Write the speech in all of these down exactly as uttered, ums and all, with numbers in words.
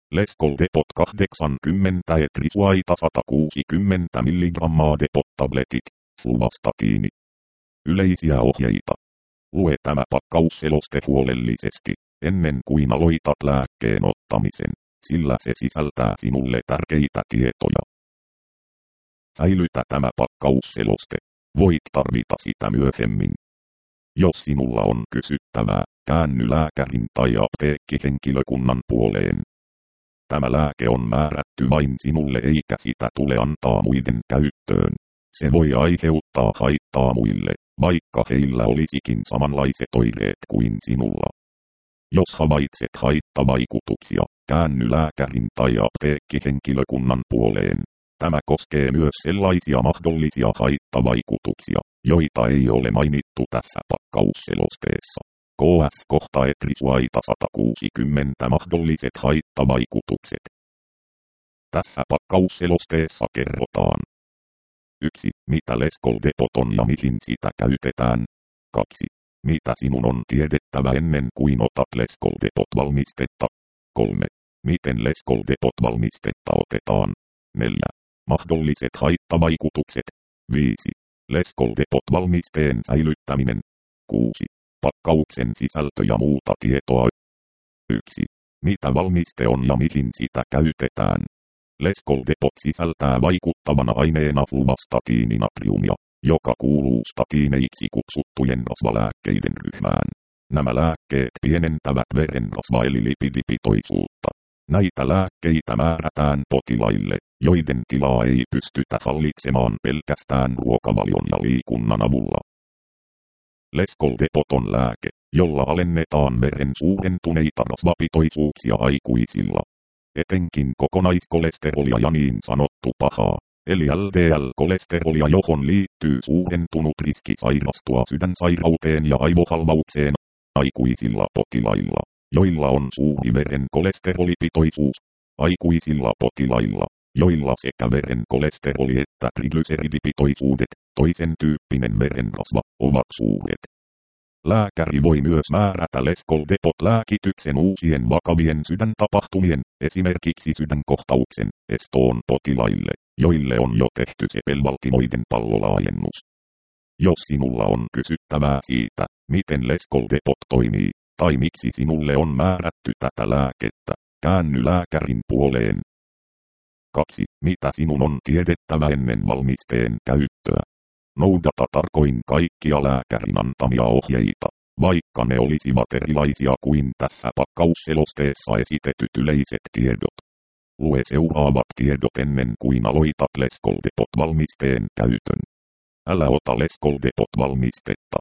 Leskol Depot kahdeksankymmentä etrisuaita sata kuusikymmentä milligrammaa Depot-tabletit, fluvastakiini. Yleisiä ohjeita. Lue tämä pakkausseloste huolellisesti, ennen kuin aloitat lääkkeen ottamisen, sillä se sisältää sinulle tärkeitä tietoja. Säilytä tämä pakkausseloste. Voit tarvita sitä myöhemmin. Jos sinulla on kysyttävää, käänny lääkärin tai apteekkihenkilökunnan puoleen. Tämä lääke on määrätty vain sinulle eikä sitä tule antaa muiden käyttöön. Se voi aiheuttaa haittaa muille, vaikka heillä olisikin samanlaiset oireet kuin sinulla. Jos havaitset haittavaikutuksia, käänny lääkärin tai apteekkihenkilökunnan puoleen. Tämä koskee myös sellaisia mahdollisia haittavaikutuksia, joita ei ole mainittu tässä pakkausselosteessa. K S kohta etrisuaita sata kuusikymmentä mahdolliset haittavaikutukset. Tässä pakkausselosteessa kerrotaan. yksi. Mitä Leskol Depot on ja mihin sitä käytetään. kaksi. Mitä sinun on tiedettävä ennen kuin otat Leskol Depot valmistetta. kolme. Miten Leskol Depot valmistetta otetaan. neljä. Mahdolliset haittavaikutukset. viisi. Leskol Depot valmisteen säilyttäminen. kuusi. Pakkauksen sisältö ja muuta tietoa. yksi. Mitä valmiste on ja mihin sitä käytetään. Leskol Depot sisältää vaikuttavana aineena fluvastakiininatriumia, joka kuuluu statiineiksi kutsuttujen rasvalääkkeiden ryhmään. Nämä lääkkeet pienentävät verenrasva- eli lipidipitoisuutta. Näitä lääkkeitä määrätään potilaille, joiden tilaa ei pystytä hallitsemaan pelkästään ruokavalion ja liikunnan avulla. Leskol Depot on lääke, jolla alennetaan veren suurentuneita rasvapitoisuuksia aikuisilla. Etenkin kokonaiskholesterolia ja niin sanottu pahaa, eli L D L-kolesterolia, johon liittyy suurentunut riski sairastua sydänsairauteen ja aivohalvaukseen aikuisilla potilailla, joilla on suuri veren kolesterolipitoisuus. Aikuisilla potilailla, joilla sekä veren kolesteroli että triglyseridipitoisuudet, toisen tyyppinen verenrasva, ovat suuret. Lääkäri voi myös määrätä Leskol Depot-lääkityksen uusien vakavien sydäntapahtumien, esimerkiksi sydänkohtauksen, estoon potilaille, joille on jo tehty sepelvaltimoiden pallolaajennus. Jos sinulla on kysyttävää siitä, miten Leskol Depot toimii, tai miksi sinulle on määrätty tätä lääkettä, käänny lääkärin puoleen. kaksi. Mitä sinun on tiedettävä ennen valmisteen käyttöä. Noudata tarkoin kaikkia lääkärin antamia ohjeita, vaikka ne olisivat erilaisia kuin tässä pakkausselosteessa esitetyt yleiset tiedot. Lue seuraavat tiedot ennen kuin aloitat Leskol Depot-valmisteen käytön. Älä ota Leskol Depot-valmistetta.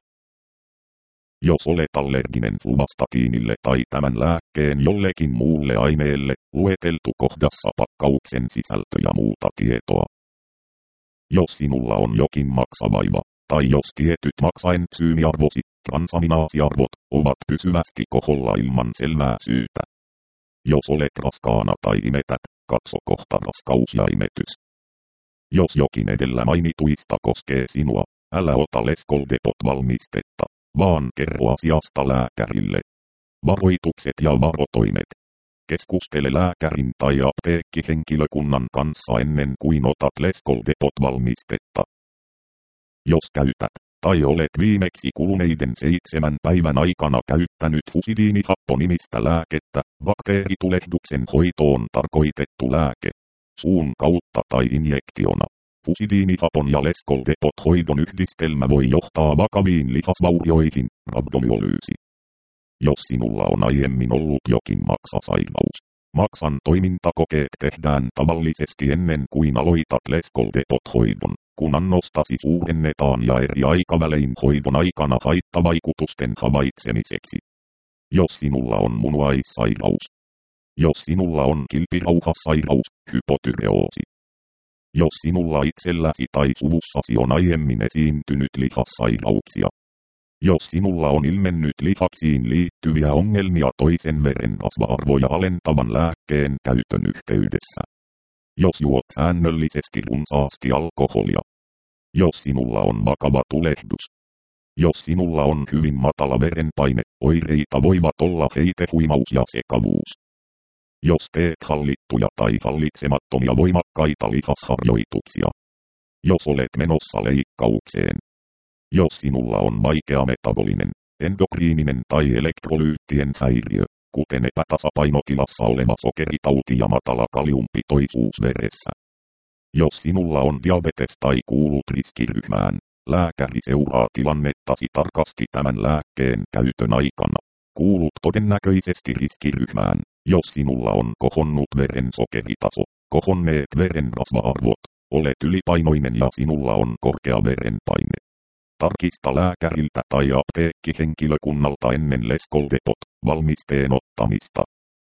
Jos olet allerginen fluvastakiinille tai tämän lääkkeen jollekin muulle aineelle, lueteltu kohdassa pakkauksen sisältö ja muuta tietoa. Jos sinulla on jokin maksavaiva, tai jos tietyt maksaentsyymiarvosi, transaminaasiarvot, ovat pysyvästi koholla ilman selvää syytä. Jos olet raskaana tai imetät, katso kohta raskaus ja imetys. Jos jokin edellä mainituista koskee sinua, älä ota Leskol Depot-valmistetta, vaan kerro asiasta lääkärille. Varoitukset ja varotoimet. Keskustele lääkärin tai apteekkihenkilökunnan kanssa ennen kuin otat Leskol Depot-valmistetta. Jos käytät, tai olet viimeksi kuluneiden seitsemän päivän aikana käyttänyt fusidiinihappo-nimistä lääkettä, bakteeritulehduksen hoitoon tarkoitettu lääke, suun kautta tai injektiona, fusidiinihapon ja Leskol Depot-hoidon yhdistelmä voi johtaa vakaviin lihasvaurioihin, rabdomyolyysi. Jos sinulla on aiemmin ollut jokin maksasairaus, maksan toimintakokeet tehdään tavallisesti ennen kuin aloitat Leskol Depot-hoidon, kun annostasi suurennetaan ja eri aikavälein hoidon aikana haittavaikutusten havaitsemiseksi. Jos sinulla on munuaissairaus. Jos sinulla on kilpirauhassairaus, hypotyreoosi. Jos sinulla itselläsi tai suvussasi on aiemmin esiintynyt lihassairauksia. Jos sinulla on ilmennyt lihaksiin liittyviä ongelmia toisen verenrasva-arvoja alentavan lääkkeen käytön yhteydessä. Jos juot säännöllisesti runsaasti alkoholia. Jos sinulla on vakava tulehdus. Jos sinulla on hyvin matala verenpaine, oireita voivat olla heitehuimaus ja sekavuus. Jos teet hallittuja tai hallitsemattomia voimakkaita lihasharjoituksia. Jos olet menossa leikkaukseen. Jos sinulla on vaikea metabolinen, endokriininen tai elektrolyyttien häiriö, kuten epätasapainotilassa oleva sokeritauti ja matala kaliumpitoisuus veressä. Jos sinulla on diabetes tai kuulut riskiryhmään, lääkäri seuraa tilannettasi tarkasti tämän lääkkeen käytön aikana. Kuulut todennäköisesti riskiryhmään, jos sinulla on kohonnut verensokeritaso, kohonneet verenrasva-arvot, olet ylipainoinen ja sinulla on korkea verenpaine. Tarkista lääkäriltä tai apteekkihenkilökunnalta ennen Lescoldepot-valmisteen ottamista.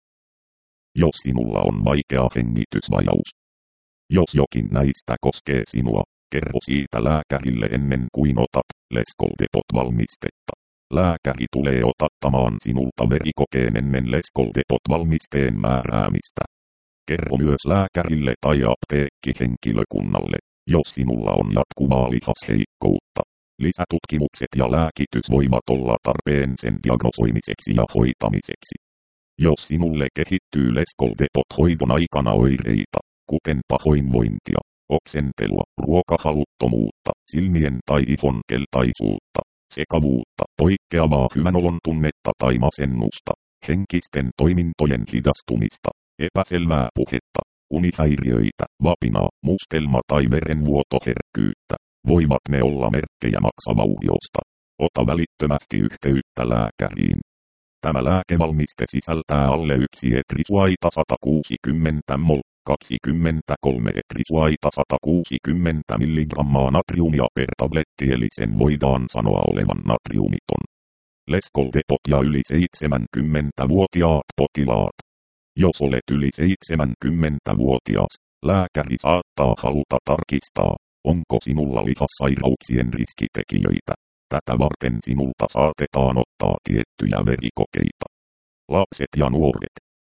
Jos sinulla on vaikea hengitysvajaus. Jos jokin näistä koskee sinua, kerro siitä lääkärille ennen kuin otat Lescoldepot-valmistetta. Lääkäri tulee ottamaan sinulta verikokeen ennen Lescoldepot-valmisteen määräämistä. Kerro myös lääkärille tai apteekkihenkilökunnalle, jos sinulla on jatkuvaa lihasheikkoutta. Lisätutkimukset ja lääkitys voivat olla tarpeen sen diagnosoimiseksi ja hoitamiseksi. Jos sinulle kehittyy Lescoldepot-hoidon aikana oireita, kuten pahoinvointia, oksentelua, ruokahaluttomuutta, silmien tai ihon keltaisuutta, sekavuutta, poikkeavaa hyvänolon tunnetta tai masennusta, henkisten toimintojen hidastumista, epäselvää puhetta, unihäiriöitä, vapinaa, mustelma- tai verenvuotoherkkyyttä, voivat ne olla merkkejä maksavauhiosta. Ota välittömästi yhteyttä lääkäriin. Tämä lääkevalmiste sisältää alle yksi etrisuaita sata kuusikymmentä mol, kaksikymmentäkolme etrisuaita sata kuusikymmentä milligrammaa natriumia per tabletti, eli sen voidaan sanoa olevan natriumiton. Lescoldepot ja yli seitsemänkymmentävuotiaat potilaat. Jos olet yli seitsemänkymmentävuotias, lääkäri saattaa haluta tarkistaa, onko sinulla lihassairauksien riskitekijöitä. Tätä varten sinulta saatetaan ottaa tiettyjä verikokeita. Lapset ja nuoret.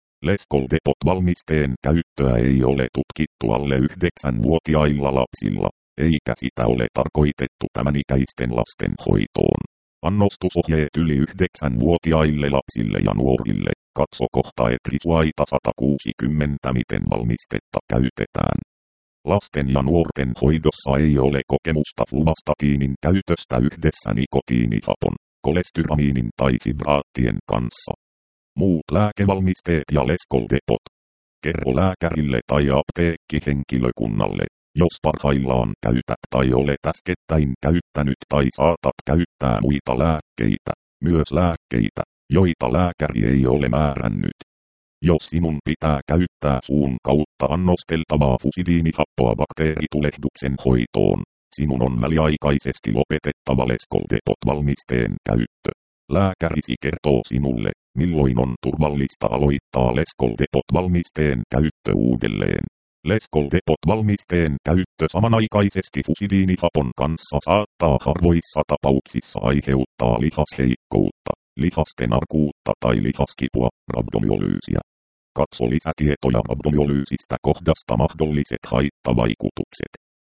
Lescoldepot-valmisteen käyttöä ei ole tutkittu alle yhdeksänvuotiailla lapsilla, eikä sitä ole tarkoitettu tämän ikäisten lasten hoitoon. Annostusohjeet yli yhdeksänvuotiaille lapsille ja nuorille. Katso kohta etrisuaita sata kuusikymmentä miten valmistetta käytetään. Lasten ja nuorten hoidossa ei ole kokemusta fluvastatiinin käytöstä yhdessä nikotiinihapon, kolestyramiinin tai fibraattien kanssa. Muut lääkevalmisteet ja Lescoldepot. Kerro lääkärille tai apteekkihenkilökunnalle, jos parhaillaan käytät tai olet äskettäin käyttänyt tai saatat käyttää muita lääkkeitä, myös lääkkeitä, joita lääkäri ei ole määrännyt. Jos sinun pitää käyttää suun kautta annosteltavaa fusidiinihappoa bakteeritulehduksen hoitoon, sinun on väliaikaisesti lopetettava Lescoldepot-valmisteen käyttö. Lääkärisi kertoo sinulle, milloin on turvallista aloittaa Lescoldepot-valmisteen käyttö uudelleen. Lescoldepot-valmisteen käyttö samanaikaisesti fusidiinihapon kanssa saattaa harvoissa tapauksissa aiheuttaa lihasheikkoutta, lihasten arkuutta tai lihaskipua, rabdomyolyysiä. Katso lisätietoja rabdomyolyysistä kohdasta mahdolliset haittavaikutukset.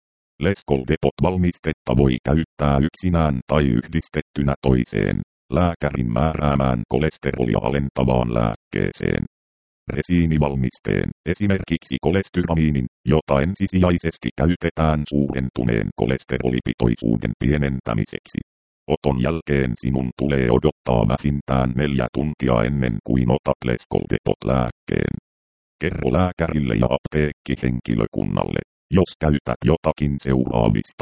Lescoldepot-valmistetta voi käyttää yksinään tai yhdistettynä toiseen, lääkärin määräämään kolesterolia alentavaan lääkkeeseen. Resiinivalmisteen, esimerkiksi kolestyramiinin, jota ensisijaisesti käytetään suurentuneen kolesterolipitoisuuden pienentämiseksi. Oton jälkeen sinun tulee odottaa vähintään neljä tuntia ennen kuin otat Lescoldepot-lääkkeen. Kerro lääkärille ja apteekkihenkilökunnalle, jos käytät jotakin seuraavista.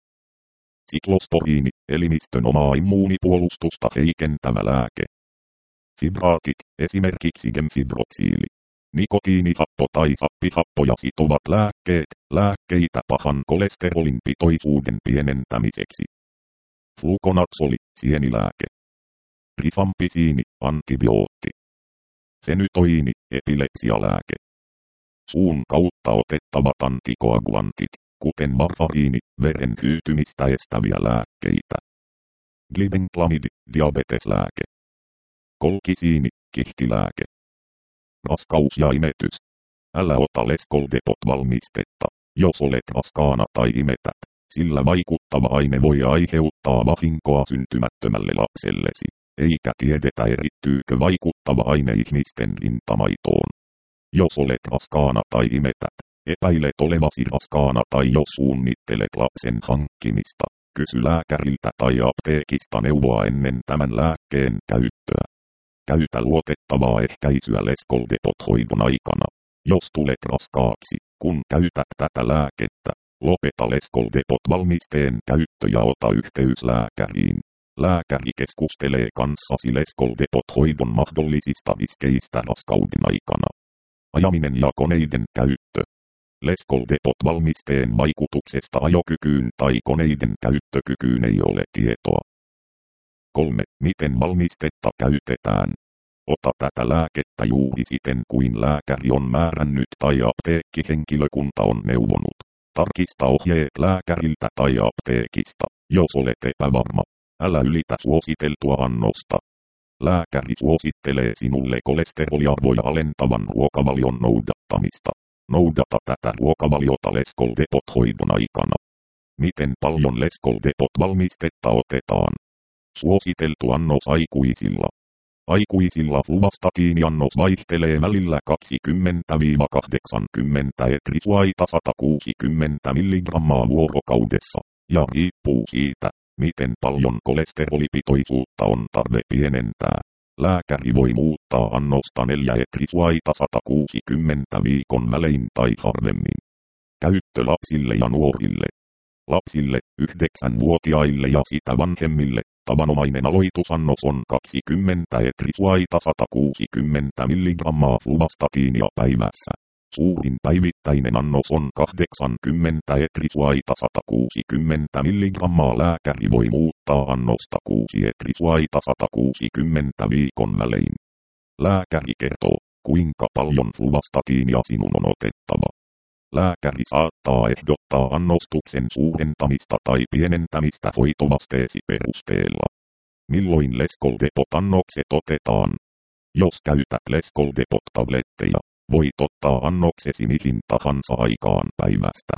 Siklosporiini, elimistön omaa immuunipuolustusta heikentävä lääke. Fibraatit, esimerkiksi gemfibroksiili. Nikotiinihappo tai sappihappoja sitovat lääkkeet, lääkkeitä pahan kolesterolin pitoisuuden pienentämiseksi. Flukonatsoli, sienilääke. Rifampisiini, antibiootti. Fenytoiini, epilepsialääke. Suun kautta otettavat antikoagulantit, kuten varfariini, veren hyytymistä estäviä lääkkeitä. Glibenclamide, diabeteslääke. Kolkisiini, kihtilääke. Raskaus ja imetys. Älä ota Lescoldepot-valmistetta, jos olet raskaana tai imetät, sillä vaikuttava aine voi aiheuttaa vahinkoa syntymättömälle lapsellesi, eikä tiedetä erittyykö vaikuttava aine ihmisten rintamaitoon. Jos olet raskaana tai imetät, epäilet olevasi raskaana tai jos suunnittelet lapsen hankkimista, kysy lääkäriltä tai apteekista neuvoa ennen tämän lääkkeen käyttöä. Käytä luotettavaa ehkäisyä Lescoldepot-hoidon aikana. Jos tulet raskaaksi, kun käytät tätä lääkettä, lopeta Lescoldepot-valmisteen käyttö ja ota yhteys lääkäriin. Lääkäri keskustelee kanssasi Lescoldepot-hoidon mahdollisista riskeistä raskauden aikana. Ajaminen ja koneiden käyttö. Lescoldepot-valmisteen vaikutuksesta ajokykyyn tai koneiden käyttökykyyn ei ole tietoa. kolme. Miten valmistetta käytetään? Ota tätä lääkettä juuri siten kuin lääkäri on määrännyt tai apteekkihenkilökunta on neuvonut. Tarkista ohjeet lääkäriltä tai apteekista, jos olet epävarma. Älä ylitä suositeltua annosta. Lääkäri suosittelee sinulle kolesteroliarvoja alentavan ruokavalion noudattamista. Noudata tätä ruokavaliota Lescoldepot-hoidon aikana. Miten paljon Lescoldepot-valmistetta otetaan? Suositeltu annos aikuisilla. Aikuisilla fluvastakiiniannos vaihtelee välillä kaksikymmentä kahdeksankymmentä etrisuaita sata kuusikymmentä milligrammaa vuorokaudessa, ja riippuu siitä, miten paljon kolesterolipitoisuutta on tarve pienentää. Lääkäri voi muuttaa annosta neljä etrisuaita sata kuusikymmentä viikon välein tai harvemmin. Käyttö lapsille ja nuorille. Lapsille, yhdeksänvuotiaille ja sitä vanhemmille, tavanomainen aloitusannos on kaksikymmentä etrisuaita sata kuusikymmentä milligrammaa fluvastatiinia päivässä. Suurin päivittäinen annos on kahdeksankymmentä etrisuaita sata kuusikymmentä milligrammaa. Lääkäri voi muuttaa annosta kuusi etrisuaita sata kuusikymmentä viikon välein. Lääkäri kertoo, kuinka paljon fluvastatiinia sinun on otettava. Lääkäri saattaa ehdottaa annostuksen suurentamista tai pienentämistä hoitovasteesi perusteella. Milloin Lescoldepot-annokset otetaan? Jos käytät Lescoldepot-tabletteja, voit ottaa annoksesi mihin tahansa aikaan päivästä.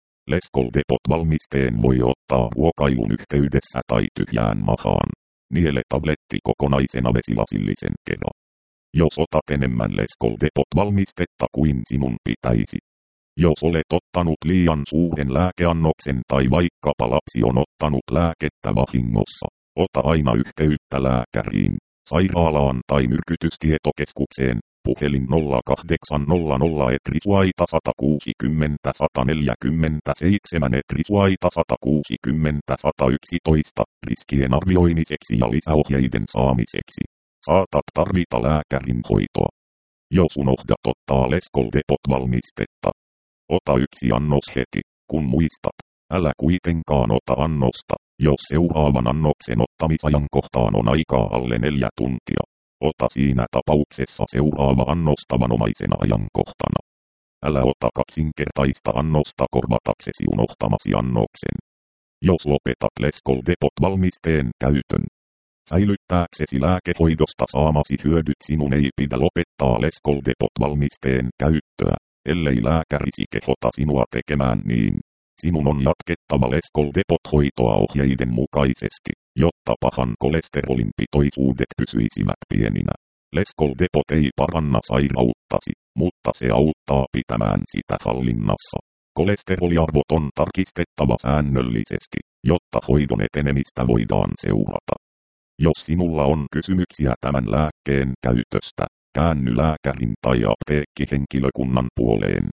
Lescoldepot-valmisteen voi ottaa ruokailun yhteydessä tai tyhjään mahaan. Niele tabletti kokonaisena vesilasillisen kerran. Jos otat enemmän Lescoldepot-valmistetta kuin sinun pitäisi. Jos olet ottanut liian suuren lääkeannoksen tai vaikkapa lapsi on ottanut lääkettä vahingossa, ota aina yhteyttä lääkäriin, sairaalaan tai myrkytystietokeskukseen, puhelin nolla kahdeksan nolla nolla etrisuaita sata kuusikymmentä sata neljäkymmentäseitsemän etrisuaita sata kuusikymmentä sata yksitoista, riskien arvioimiseksi ja lisäohjeiden saamiseksi. Saatat tarvita lääkärin hoitoa. Jos unohdat ottaa Lescoldepot-valmistetta, ota yksi annos heti, kun muistat. Älä kuitenkaan ota annosta, jos seuraavan annoksen ottamisajankohtaan on aikaa alle neljä tuntia. Ota siinä tapauksessa seuraava annos tavanomaisena ajankohtana. Älä ota kaksinkertaista annosta korvataksesi unohtamasi annoksen. Jos lopetat Lescoldepot-valmisteen käytön, säilyttääksesi lääkehoidosta saamasi hyödyt sinun ei pidä lopettaa Lescoldepot-valmisteen käyttöä, ellei lääkärisi kehota sinua tekemään niin. Sinun on jatkettava Lescoldepot-hoitoa ohjeiden mukaisesti, jotta pahan kolesterolin pitoisuudet pysyisivät pieninä. Lescoldepot ei paranna sairauttasi, mutta se auttaa pitämään sitä hallinnassa. Kolesteroliarvot on tarkistettava säännöllisesti, jotta hoidon etenemistä voidaan seurata. Jos sinulla on kysymyksiä tämän lääkkeen käytöstä, käänny lääkärin tai apteekkihenkilökunnan puoleen.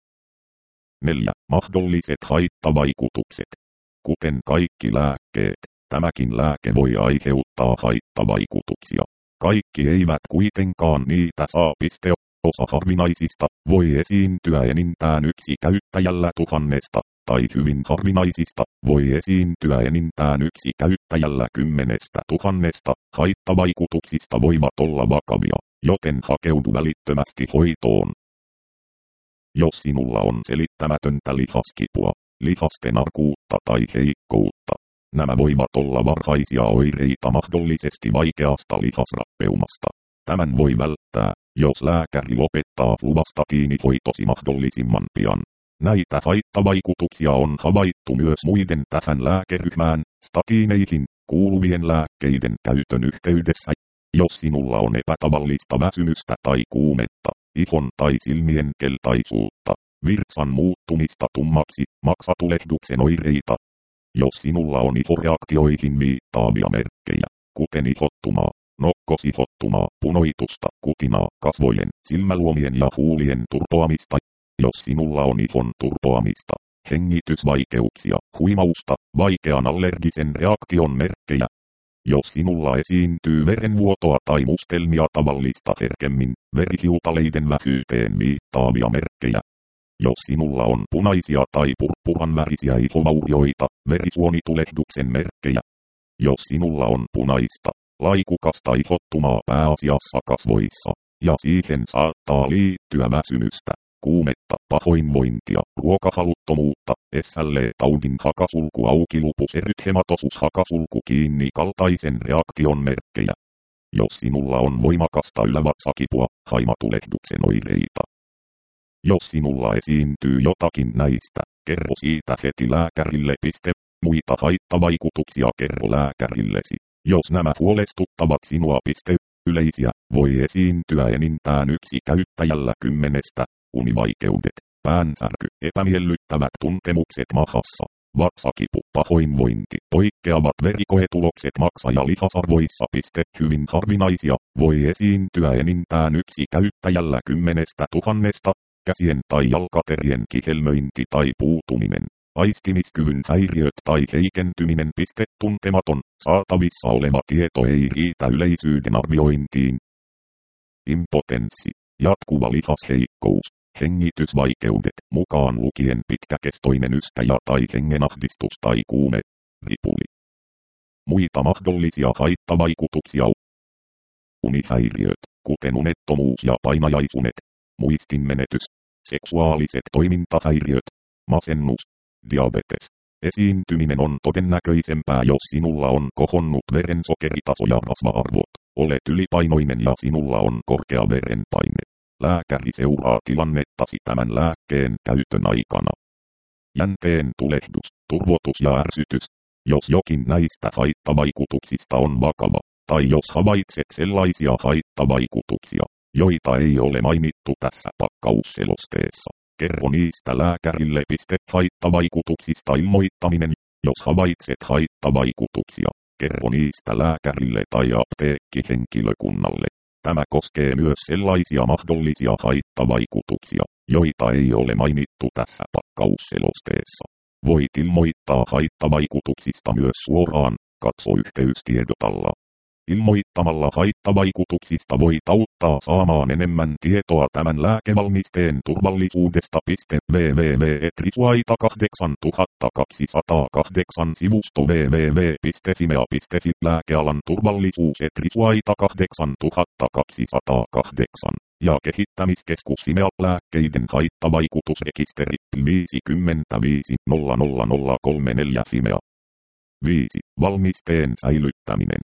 neljä. Mahdolliset haittavaikutukset. Kuten kaikki lääkkeet, tämäkin lääke voi aiheuttaa haittavaikutuksia. Kaikki eivät kuitenkaan niitä saa. Piste. Osa harvinaisista voi esiintyä enintään yksi käyttäjällä tuhannesta, tai hyvin harvinaisista voi esiintyä enintään yksi käyttäjällä kymmenestä tuhannesta. Haittavaikutuksista voivat olla vakavia, joten hakeudu välittömästi hoitoon. Jos sinulla on selittämätöntä lihaskipua, lihasten arkuutta tai heikkoutta, nämä voivat olla varhaisia oireita mahdollisesti vaikeasta lihasrappeumasta. Tämän voi välttää, jos lääkäri lopettaa fluvastatiinihoitosi mahdollisimman pian. Näitä haittavaikutuksia on havaittu myös muiden tähän lääkeryhmään, statiineihin, kuuluvien lääkkeiden käytön yhteydessä. Jos sinulla on epätavallista väsymystä tai kuumetta, ihon tai silmien keltaisuutta, virtsan muuttumista tummaksi, maksatulehduksen oireita. Jos sinulla on ihoreaktioihin viittaavia merkkejä, kuten ihottumaa, nokkosihottumaa, punoitusta, kutinaa, kasvojen, silmäluomien ja huulien turpoamista, jos sinulla on ihon turpoamista, hengitysvaikeuksia, huimausta, vaikean allergisen reaktion merkkejä, jos sinulla esiintyy verenvuotoa tai mustelmia tavallista herkemmin, verihiutaleiden vähyyteen viittaavia merkkejä, jos sinulla on punaisia tai purppuranvärisiä ihovaurioita, verisuonitulehduksen merkkejä, jos sinulla on punaista, laikukasta ihottumaa pääasiassa kasvoissa, ja siihen saattaa liittyä väsymystä, kuumetta, pahoinvointia, ruokahaluttomuutta, S L E-taudin hakasulku auki lupus erythematosus hakasulku kiinni kaltaisen reaktion merkkejä. Jos sinulla on voimakasta ylävatsakipua, haimatulehduksen oireita. Jos sinulla esiintyy jotakin näistä, kerro siitä heti lääkärille. Piste. Muita haittavaikutuksia kerro lääkärillesi. Jos nämä huolestuttavat sinua. Piste. Yleisiä, voi esiintyä enintään yksi käyttäjällä kymmenestä, univaikeudet, päänsärky, epämiellyttävät tuntemukset mahassa, vatsakipu, pahoinvointi, poikkeavat verikoetulokset maksa- ja lihasarvoissa. Piste. Hyvin harvinaisia, voi esiintyä enintään yksi käyttäjällä kymmenestä tuhannesta, käsien tai jalkaterien kihelmöinti tai puutuminen, aistimiskyvyn häiriöt tai heikentyminen. Piste. Tuntematon, saatavissa oleva tieto ei riitä yleisyyden arviointiin. Impotenssi, jatkuva lihasheikkous, hengitysvaikeudet, mukaan lukien pitkäkestoinen yskä tai hengenahdistus tai kuume, ripuli. Muita mahdollisia haittavaikutuksia. Unihäiriöt, kuten unettomuus ja painajaisunet, muistinmenetys, seksuaaliset toimintahäiriöt, masennus, diabetes. Esiintyminen on todennäköisempää, jos sinulla on kohonnut verensokeritaso ja rasva-arvot, olet ylipainoinen ja sinulla on korkea verenpaine. Lääkäri seuraa tilannettasi tämän lääkkeen käytön aikana. Jänteen tulehdus, turvotus ja ärsytys. Jos jokin näistä haittavaikutuksista on vakava, tai jos havaitset sellaisia haittavaikutuksia, joita ei ole mainittu tässä pakkausselosteessa, kerro niistä lääkärille. Piste. Haittavaikutuksista ilmoittaminen. Jos havaitset haittavaikutuksia, kerro niistä lääkärille tai apteekkihenkilökunnalle. Tämä koskee myös sellaisia mahdollisia haittavaikutuksia, joita ei ole mainittu tässä pakkausselosteessa. Voit ilmoittaa haittavaikutuksista myös suoraan, katso yhteystiedot alla. Ilmoittamalla haittavaikutuksista voit auttaa saamaan enemmän tietoa tämän lääkevalmisteen turvallisuudesta. www piste trisuaita kahdeksantuhattakaksisataakahdeksan sivusto www piste fimea piste fi lääkealan turvallisuus trisuaita kahdeksantuhattakaksisataakahdeksan ja kehittämiskeskus Fimea lääkkeiden haittavaikutusrekisteri viisikymmentäviisi nolla nolla nolla kolmekymmentäneljä Fimea. viisi. Valmisteen säilyttäminen.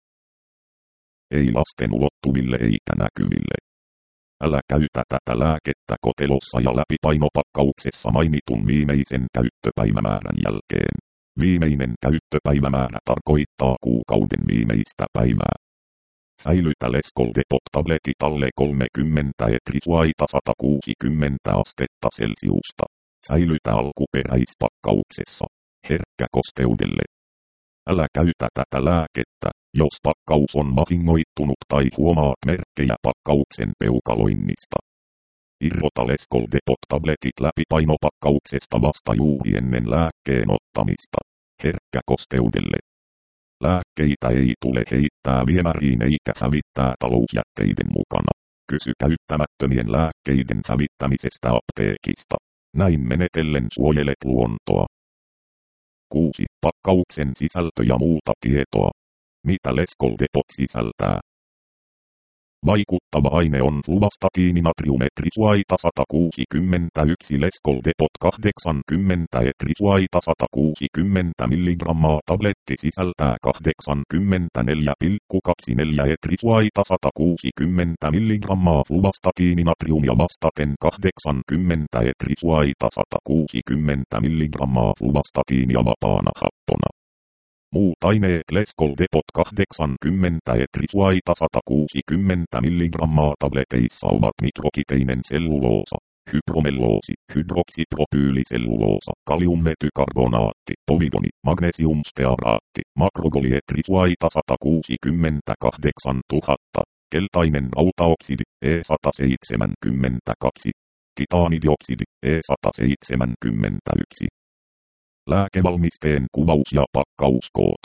Ei lasten ulottuville eikä näkyville. Älä käytä tätä lääkettä kotelossa ja läpipainopakkauksessa mainitun viimeisen käyttöpäivämäärän jälkeen. Viimeinen käyttöpäivämäärä tarkoittaa kuukauden viimeistä päivää. Säilytä Lescold Depot-tabletit alle kolmekymmentä etrisuaita sata kuusikymmentä astetta Celsiusta. Säilytä alkuperäispakkauksessa. Herkkä kosteudelle. Älä käytä tätä lääkettä, jos pakkaus on vahingoittunut tai huomaat merkkejä pakkauksen peukaloinnista. Irrota Lescold Depot-tabletit läpipainopakkauksesta vasta juuri ennen lääkkeen ottamista. Herkkä kosteudelle. Lääkkeitä ei tule heittää viemäriin eikä hävittää talousjätteiden mukana. Kysy käyttämättömien lääkkeiden hävittämisestä apteekista. Näin menetellen suojelet luontoa. kuusi. Pakkauksen sisältö ja muuta tietoa. Mitä Lescold Depot sisältää? Vaikuttava aine on fluvastatiininatrium etrisuaita sata kuusikymmentäyksi Lescold Depot kahdeksankymmentä etrisuaita sata kuusikymmentä milligrammaa tabletti sisältää kahdeksankymmentäneljä pilkku kaksikymmentäneljä etrisuaita sata kuusikymmentä milligrammaa fluvastatiininatriumia vastaten kahdeksankymmentä etrisuaita sata kuusikymmentä milligrammaa fluvastatiinia vapaana happona. Muut aineet Leskol Depot kahdeksankymmentä etrisuaita sata kuusikymmentä milligrammaa tableteissa ovat mikrokiteinen selluloosa, hypromelloosi, hydroksipropyyliselluloosa, kaliummetykarbonaatti, povidoni, magnesiumstearaatti, makrogolietrisuaita sata kuusikymmentäkahdeksantuhatta, keltainen rautaoksidi E sata seitsemänkymmentäkaksi, titaanidioksidi E sata seitsemänkymmentäyksi. Lääkevalmisteen kuvaus ja pakkauskoot.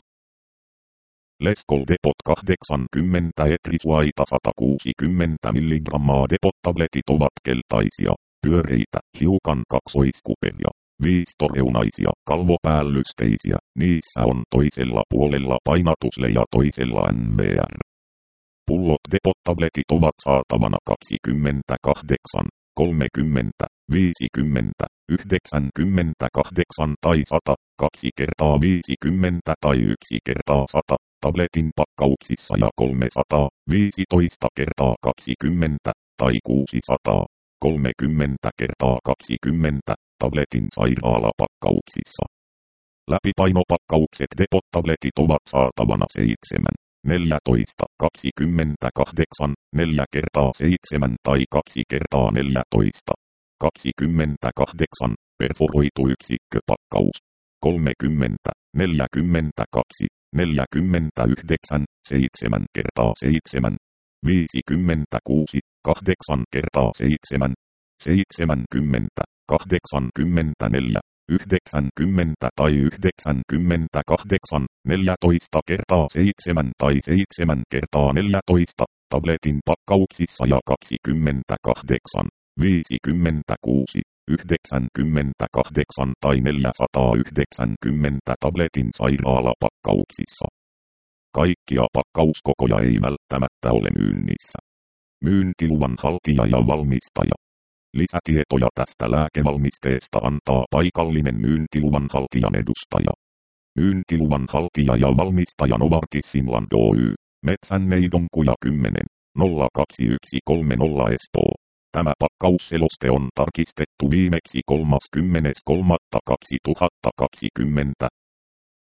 Leskol Depot kahdeksankymmentä etrisuaita sata kuusikymmentä milligrammaa depot-tabletit ovat keltaisia, pyöreitä, hiukan kaksoiskupeja, viistoreunaisia, kalvopäällysteiisiä, niissä on toisella puolella painatusle ja toisella N V R. Pullot depot-tabletit ovat saatavana kaksikymmentäkahdeksan, kolmekymmentä, viisikymmentä, yhdeksänkymmentäkahdeksan tai sata, kaksi kertaa viisikymmentä tai yksi kertaa sata, tabletin pakkauksissa ja kolmesataa, viisitoista kertaa kaksikymmentä tai kuusisataa, kolmekymmentä kertaa kaksikymmentä, tabletin sairaalapakkauksissa. Läpipainopakkaukset depot-tabletit ovat saatavana seitsemän, neljätoista, kaksikymmentäkahdeksan, neljä kertaa seitsemän tai kaksi kertaa neljätoista, kaksikymmentäkahdeksan, perforoitu yksikköpakkaus, kolmekymmentä, neljäkymmentäkaksi, neljäkymmentäyhdeksän, seitsemän kertaa seitsemän, viisikymmentäkuusi, kahdeksan kertaa seitsemän, seitsemänkymmentä, kahdeksankymmentäneljä, yhdeksänkymmentä tai yhdeksänkymmentäkahdeksan, neljätoista kertaa seitsemän tai seitsemän kertaa neljätoista, tabletin pakkauksissa ja kaksikymmentäkahdeksan, viisikymmentäkuusi, yhdeksänkymmentäkahdeksan tai neljäsataayhdeksänkymmentä tabletin sairaalapakkauksissa. Kaikkia pakkauskokoja ei välttämättä ole myynnissä. Myyntiluvan haltija ja valmistaja. Lisätietoja tästä lääkevalmisteesta antaa paikallinen myyntiluvan haltijan edustaja. Myyntiluvan haltija ja valmistaja Novartis Finland Oy, Metsänneidonkuja kymmenen, nolla kaksi yksi kolme nolla Espoo. Tämä pakkausseloste on tarkistettu viimeksi kolmaskymmenes kolmatta kaksituhattakaksikymmentä.